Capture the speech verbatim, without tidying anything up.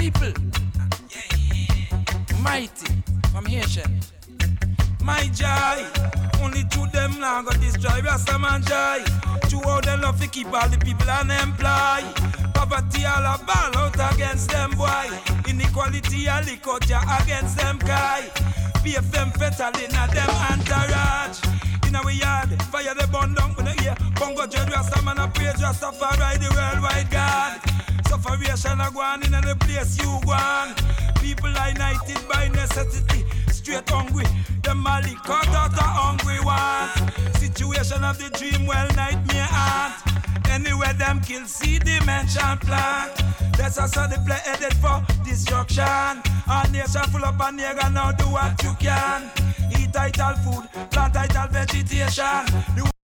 people. Mighty from Haitian. My joy, only to them now got destroy Rasta man joy. To how they love to keep all the people unemployed. Poverty all a ball out against them boy. Inequality all the culture against them guy. P F M fatal in a them entourage. In our yard, fire the bun down when the ear. Bongo dread Rasta man a praise Rastafari the worldwide God. Sufferation a go on in the place you go on. People are united by necessity. Straight hungry, the Mali cut out a hungry one. Situation of the dream, well nightmare aunt. Anywhere them kill, see dimension plant. That's also the play headed for destruction. Our nation full up and nigga now do what you can. Eat title food, plant title vegetation. The